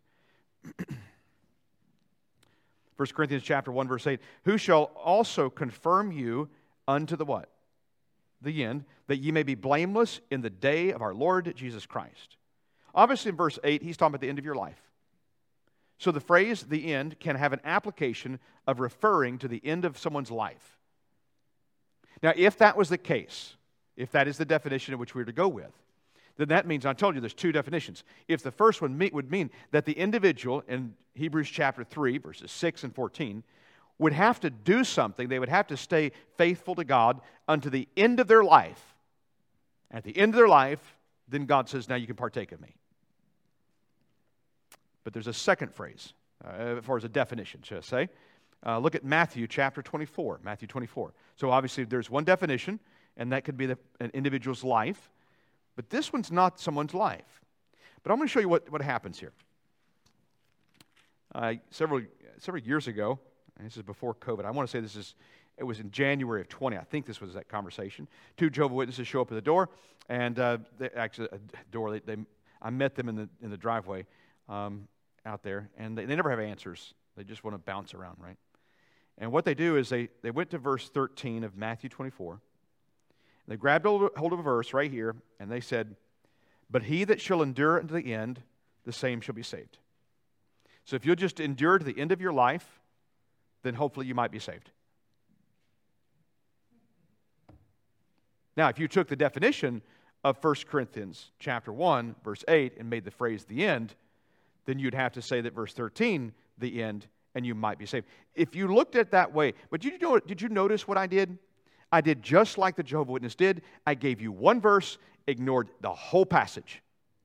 First Corinthians chapter one, verse eight. Who shall also confirm you unto the what? the end, that ye may be blameless in the day of our Lord Jesus Christ. Obviously, in verse eight, he's talking about the end of your life. So the phrase, the end, can have an application of referring to the end of someone's life. Now, if that was the case, if that is the definition in which we are to go with, then that means, I told you there's two definitions. If the first one would mean that the individual, in Hebrews chapter three, verses six and fourteen, would have to do something, they would have to stay faithful to God unto the end of their life. At the end of their life, then God says, now you can partake of me. But there's a second phrase, uh, as far as a definition, shall I say. Uh, look at Matthew chapter twenty-four. Matthew twenty-four. So obviously there's one definition, and that could be the, an individual's life. But this one's not someone's life. But I'm going to show you what, what happens here. Uh, several several years ago, and this is before COVID, I want to say this is, it was in January of twenty, I think this was that conversation. Two Jehovah's Witnesses show up at the door, and uh, they, actually, a door, they, they, I met them in the in the driveway um, out there, and they, they never have answers. They just want to bounce around, right? And what they do is they, they went to verse thirteen of Matthew twenty-four. They grabbed hold of a verse right here, and they said, but he that shall endure unto the end, the same shall be saved. So if you'll just endure to the end of your life, then hopefully you might be saved. Now, if you took the definition of First Corinthians chapter one, verse eight, and made the phrase the end, then you'd have to say that verse thirteen, the end, and you might be saved. If you looked at it that way, but did you, know, did you notice what I did? I did just like the Jehovah's Witness did. I gave you one verse, ignored the whole passage.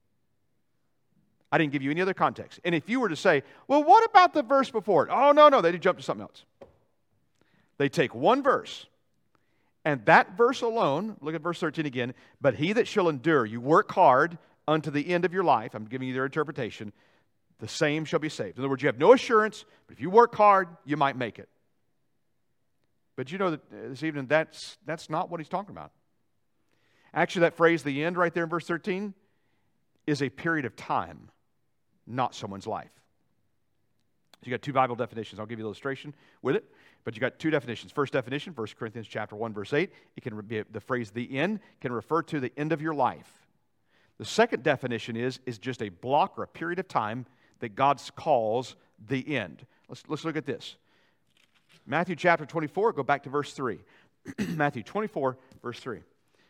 I didn't give you any other context. And if you were to say, well, what about the verse before it? Oh, no, no, they did jump to something else. They take one verse, and that verse alone, look at verse thirteen again, but he that shall endure, you work hard unto the end of your life, I'm giving you their interpretation, the same shall be saved. In other words, you have no assurance, but if you work hard, you might make it. But you know that this evening, that's, that's not what he's talking about. Actually, that phrase, the end, right there in verse thirteen, is a period of time, not someone's life. So you got two Bible definitions. I'll give you an illustration with it. But you got two definitions. First definition, First Corinthians chapter one, verse eight. It can be the phrase "the end" can refer to the end of your life. The second definition is is just a block or a period of time that God calls the end. Let's let's look at this. Matthew chapter twenty-four. Go back to verse three. Matthew twenty-four, verse three.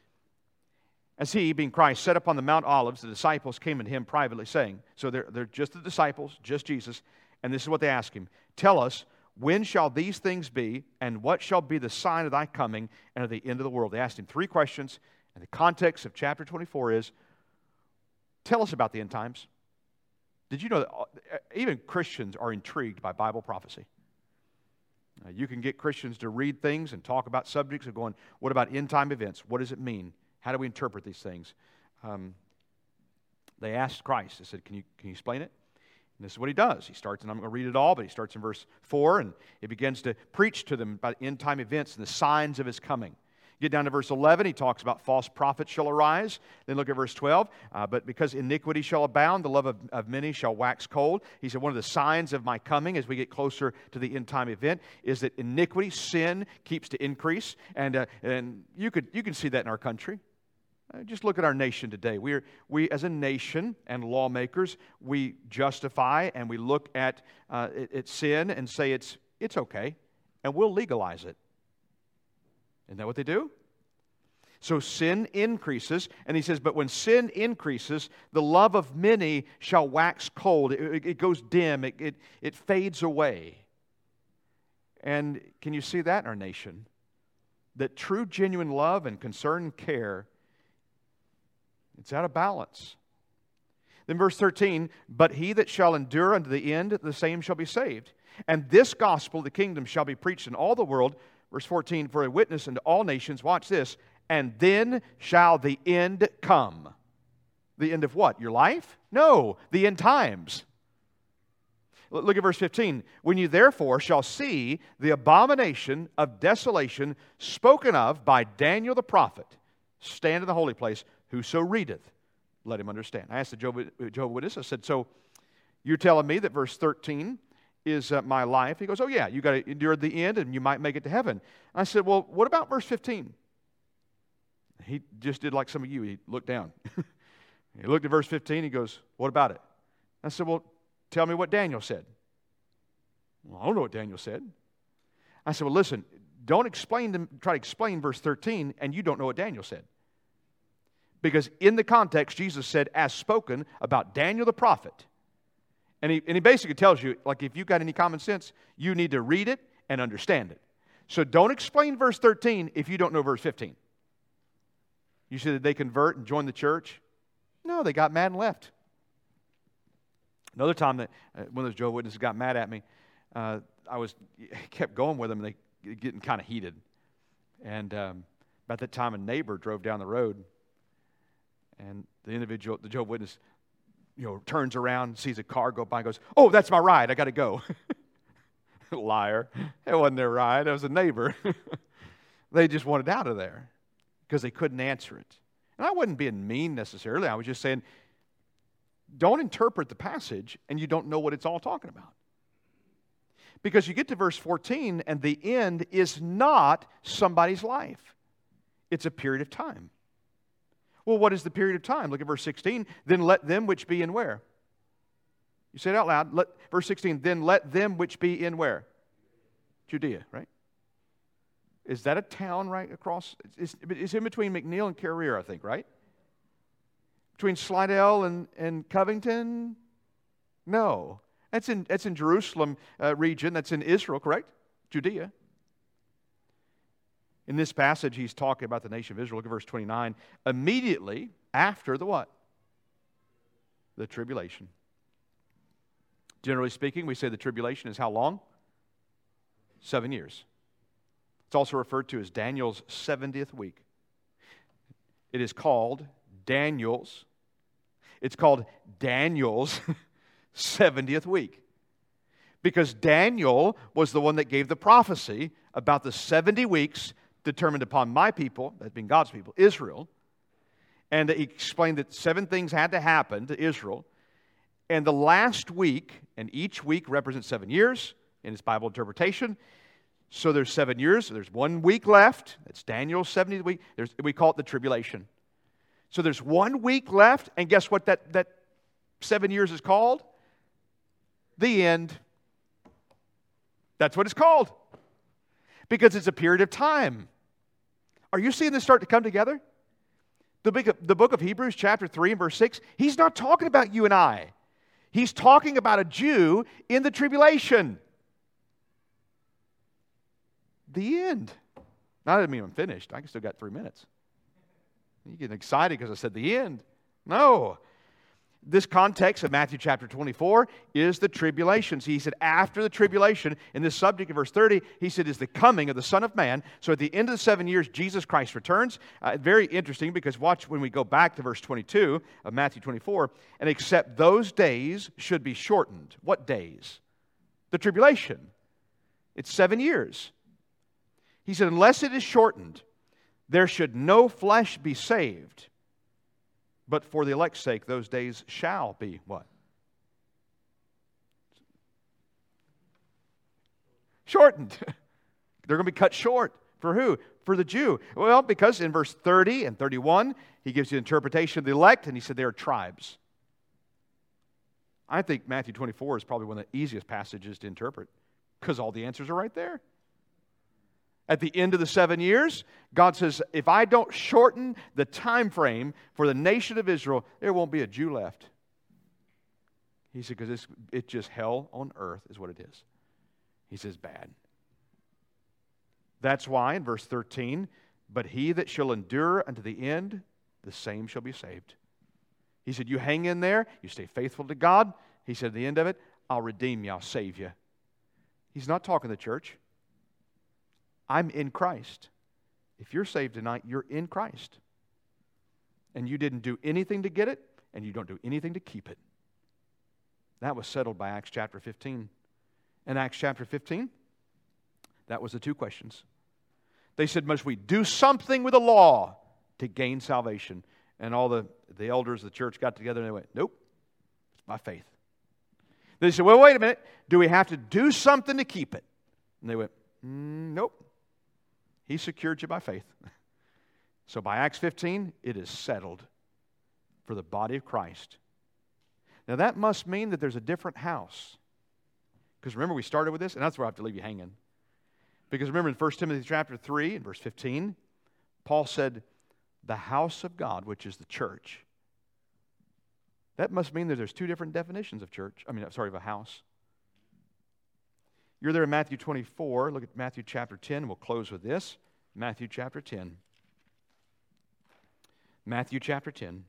As he, being Christ, sat upon the Mount Olives, the disciples came unto him privately, saying, so they're, they're just the disciples, just Jesus, and this is what they ask him. Tell us, when shall these things be, and what shall be the sign of thy coming and of the end of the world? They asked him three questions, and the context of chapter twenty-four is, tell us about the end times. Did you know that even Christians are intrigued by Bible prophecy? Uh, you can get Christians to read things and talk about subjects of going, what about end time events? What does it mean? How do we interpret these things? Um, they asked Christ. They said, can you, can you explain it? And this is what he does. He starts, and I'm going to read it all, but he starts in verse four, and he begins to preach to them about end-time events and the signs of his coming. Get down to verse eleven, he talks about false prophets shall arise. Then look at verse twelve. Uh, but because iniquity shall abound, the love of, of many shall wax cold. He said one of the signs of my coming as we get closer to the end-time event is that iniquity, sin, keeps to increase. And, uh, and you, could, you can see that in our country. Uh, just look at our nation today. We're, we, as a nation and lawmakers, we justify and we look at, uh, at, at sin and say it's, it's okay, and we'll legalize it. Isn't that what they do? So sin increases, and he says, but when sin increases, the love of many shall wax cold. It, it, it goes dim. It, it, it fades away. And can you see that in our nation? That true, genuine love and concern and care, it's out of balance. Then verse thirteen, but he that shall endure unto the end, the same shall be saved. And this gospel, the kingdom, shall be preached in all the world. Verse fourteen, for a witness unto all nations, watch this, and then shall the end come. The end of what? Your life? No, the end times. Look at verse fifteen. When you therefore shall see the abomination of desolation spoken of by Daniel the prophet, stand in the holy place, whoso readeth, let him understand. I asked the Jehovah's Witness, I said, so you're telling me that verse thirteen is uh, my life? He goes, oh yeah, you got to endure the end and you might make it to heaven. I said, well, what about verse fifteen? He just did like some of you. He looked down. He looked at verse fifteen. He goes, what about it? I said, well, tell me what Daniel said. Well, I don't know what Daniel said. I said, well, listen, don't explain them, try to explain verse thirteen, and you don't know what Daniel said. Because in the context, Jesus said, as spoken about Daniel the prophet. And he, and he basically tells you, like, if you've got any common sense, you need to read it and understand it. So don't explain verse thirteen if you don't know verse fifteen. You said, did they convert and join the church? No, they got mad and left. Another time that uh, one of those Jehovah's Witnesses got mad at me, uh, I was kept going with them, and they getting kind of heated. And um, about that time, a neighbor drove down the road, and the individual, the Jehovah's Witness, you know, turns around, sees a car go by, and goes, "Oh, that's my ride. I got to go." Liar! It wasn't their ride. It was a neighbor. They just wanted out of there because they couldn't answer it. And I wasn't being mean necessarily. I was just saying, don't interpret the passage and you don't know what it's all talking about. Because you get to verse fourteen and the end is not somebody's life. It's a period of time. Well, what is the period of time? Look at verse sixteen. Then let them which be in where? You say it out loud. Let, verse sixteen. Then let them which be in where? Judea, right? Is that a town right across? It's, it's in between McNeil and Carrier, I think, right? Between Slidell and, and Covington? No. That's in, that's in Jerusalem uh, region. That's in Israel, correct? Judea. In this passage, he's talking about the nation of Israel. Look at verse twenty-nine. Immediately after the what? The tribulation. Generally speaking, we say the tribulation is how long? Seven years. It's also referred to as Daniel's seventieth week. It is called Daniel's. It's called Daniel's seventieth week. Because Daniel was the one that gave the prophecy about the seventy weeks determined upon my people, that being God's people, Israel. And he explained that seven things had to happen to Israel. And the last week, and each week represents seven years in its Bible interpretation. So there's seven years. So there's one week left. It's Daniel's seventieth week. There's, we call it the tribulation. So there's one week left. And guess what that, that seven years is called? The end. That's what it's called. Because it's a period of time. Are you seeing this start to come together? The book of, the book of Hebrews chapter three and verse six, he's not talking about you and I. He's talking about a Jew in the tribulation. The end. Now, that doesn't mean I'm finished. I still got three minutes. You're getting excited because I said the end. No. This context of Matthew chapter twenty-four is the tribulation. See, he said after the tribulation, in this subject in verse thirty, he said is the coming of the Son of Man. So at the end of the seven years, Jesus Christ returns. Uh, very interesting because watch when we go back to verse twenty-two of Matthew twenty-four, and except those days should be shortened. What days? The tribulation. It's seven years. He said, unless it is shortened, there should no flesh be saved. But for the elect's sake, those days shall be what? Shortened. They're going to be cut short. For who? For the Jew. Well, because in verse thirty and thirty-one, he gives you the interpretation of the elect, and he said they are tribes. I think Matthew twenty-four is probably one of the easiest passages to interpret because all the answers are right there. At the end of the seven years, God says, if I don't shorten the time frame for the nation of Israel, there won't be a Jew left. He said, because it's, it's just hell on earth is what it is. He says, bad. That's why in verse thirteen, but he that shall endure unto the end, the same shall be saved. He said, you hang in there, you stay faithful to God. He said, at the end of it, I'll redeem you, I'll save you. He's not talking to the church. I'm in Christ. If you're saved tonight, you're in Christ. And you didn't do anything to get it, and you don't do anything to keep it. That was settled by Acts chapter fifteen. In Acts chapter fifteen, that was the two questions. They said, must we do something with the law to gain salvation? And all the, the elders of the church got together and they went, nope, it's by faith. They said, well, wait a minute. Do we have to do something to keep it? And they went, mm, nope. He secured you by faith. So by Acts fifteen, it is settled for the body of Christ. Now that must mean that there's a different house. Because remember, we started with this, and that's where I have to leave you hanging. Because remember in First Timothy chapter three, and verse fifteen, Paul said, the house of God, which is the church. That must mean that there's two different definitions of church. I mean, sorry, of a house. You're there in Matthew twenty-four. Look at Matthew chapter ten. We'll close with this. Matthew chapter ten. Matthew chapter ten.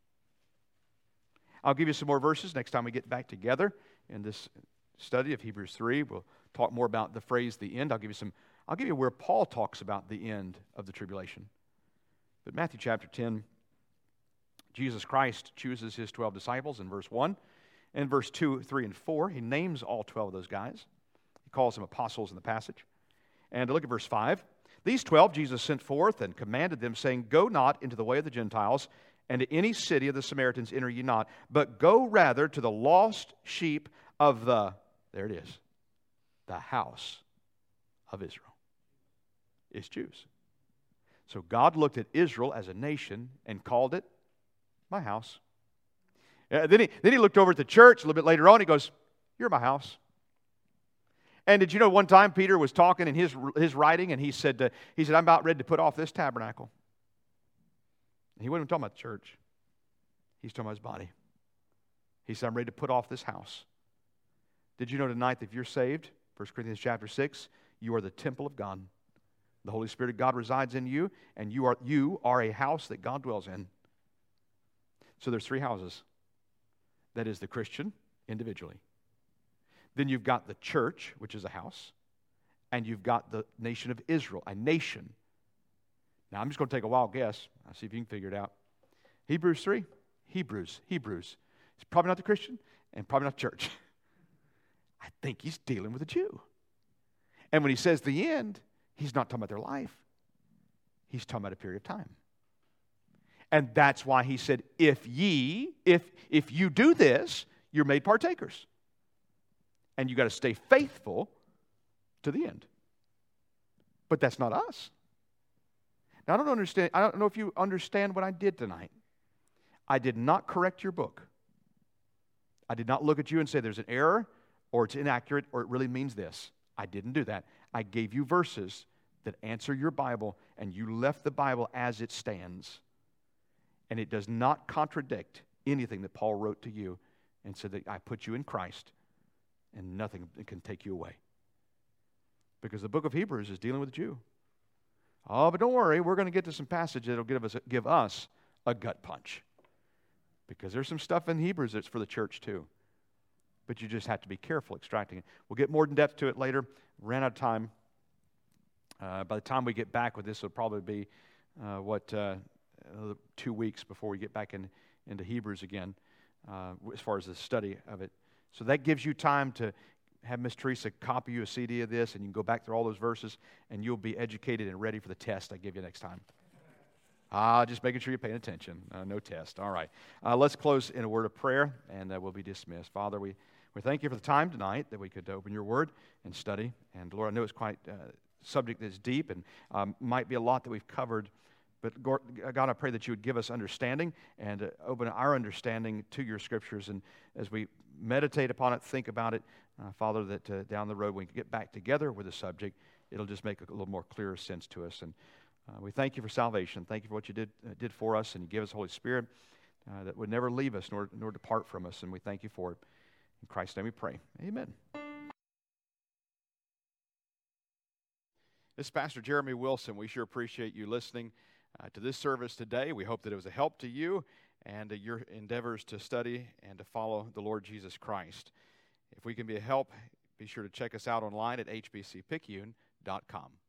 I'll give you some more verses next time we get back together in this study of Hebrews three. We'll talk more about the phrase the end. I'll give you some, I'll give you where Paul talks about the end of the tribulation. But Matthew chapter ten, Jesus Christ chooses his twelve disciples in verse one. In verse two, three, and four, he names all twelve of those guys. He calls them apostles in the passage. And look at verse five. These twelve Jesus sent forth and commanded them, saying, go not into the way of the Gentiles, and to any city of the Samaritans enter ye not, but go rather to the lost sheep of the, there it is, the house of Israel. It's Jews. So God looked at Israel as a nation and called it my house. Uh, then, he, then he looked over at the church a little bit later on. He goes, you're my house. And did you know one time Peter was talking in his, his writing, and he said, uh, he said, I'm about ready to put off this tabernacle. And he wasn't even talking about the church. He's talking about his body. He said, I'm ready to put off this house. Did you know tonight that if you're saved, First Corinthians chapter six, you are the temple of God. The Holy Spirit of God resides in you, and you are, you are a house that God dwells in. So there's three houses. That is the Christian individually. Then you've got the church, which is a house, and you've got the nation of Israel, a nation. Now, I'm just going to take a wild guess. I'll see if you can figure it out. Hebrews three, Hebrews, Hebrews. It's probably not the Christian and probably not the church. I think he's dealing with a Jew. And when he says the end, he's not talking about their life. He's talking about a period of time. And that's why he said, if ye, if, if you do this, you're made partakers. And you got to stay faithful to the end. But that's not us. Now, I don't understand. I don't know if you understand what I did tonight. I did not correct your book. I did not look at you and say there's an error, or it's inaccurate, or it really means this. I didn't do that. I gave you verses that answer your Bible, and you left the Bible as it stands. And it does not contradict anything that Paul wrote to you and said that I put you in Christ, and nothing can take you away. Because the book of Hebrews is dealing with the Jew. Oh, but don't worry, we're going to get to some passage that will give us, give us a gut punch. Because there's some stuff in Hebrews that's for the church too. But you just have to be careful extracting it. We'll get more in depth to it later. Ran out of time. Uh, by the time we get back with this, it'll probably be, uh, what, uh, two weeks before we get back in, into Hebrews again, uh, as far as the study of it. So that gives you time to have Miss Teresa copy you a C D of this, and you can go back through all those verses, and you'll be educated and ready for the test I give you next time. Ah, just making sure you're paying attention. Uh, no test. All right. Uh, let's close in a word of prayer, and uh, we'll be dismissed. Father, we, we thank you for the time tonight that we could open your word and study. And Lord, I know it's quite a uh, subject that's deep and um, might be a lot that we've covered. But God, I pray that you would give us understanding and uh, open our understanding to your scriptures. And as we meditate upon it, think about it, uh, Father, that uh, down the road when we get back together with the subject, it'll just make a little more clearer sense to us. And uh, we thank you for salvation. Thank you for what you did uh, did for us, and you give us Holy Spirit uh, that would never leave us nor, nor depart from us. And we thank you for it. In Christ's name we pray. Amen. This is Pastor Jeremy Wilson. We sure appreciate you listening Uh, to this service today. We hope that it was a help to you and uh, your endeavors to study and to follow the Lord Jesus Christ. If we can be a help, be sure to check us out online at h b c picayune dot com.